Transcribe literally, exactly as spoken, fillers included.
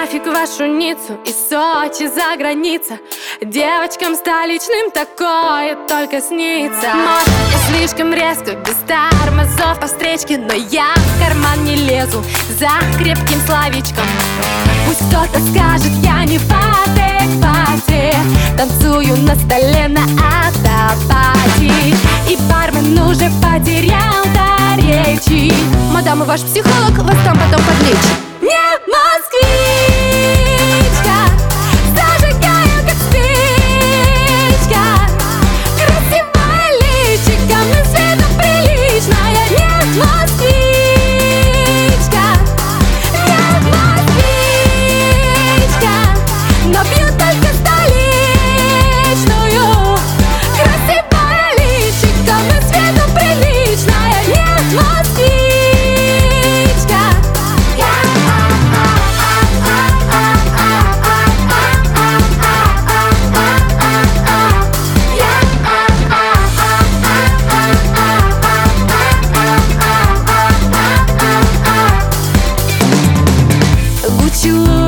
нафиг вашу Ниццу и Сочи за граница. Девочкам столичным такое только снится. Может, я слишком резко, без тормозов по встречке, но я в карман не лезу за крепким словечком. Пусть кто-то скажет, я не в адеквате, танцую на столе на автопати, и бармен уже потерял до речи. Мадам, и ваш психолог вас там потом подлечит. Не москвичка, зажигаю как спичка, красивая личико, мне свету приличная. Нет, москвичка, нет, москвичка, но пью только столичную. Красивая личико, мне свету приличная. Нет, москвичка. Гуччи,